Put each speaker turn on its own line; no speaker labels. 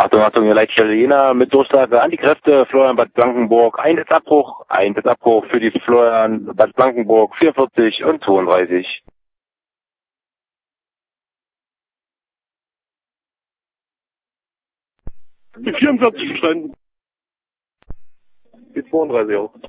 Achtung, Achtung, ihr Leitstelle Jena mit Durchsage an die Kräfte, Florian Bad Blankenburg, Einsatzabbruch für die Florian Bad Blankenburg 44 und 32.
Die 44 verstanden.
Die 32 auch.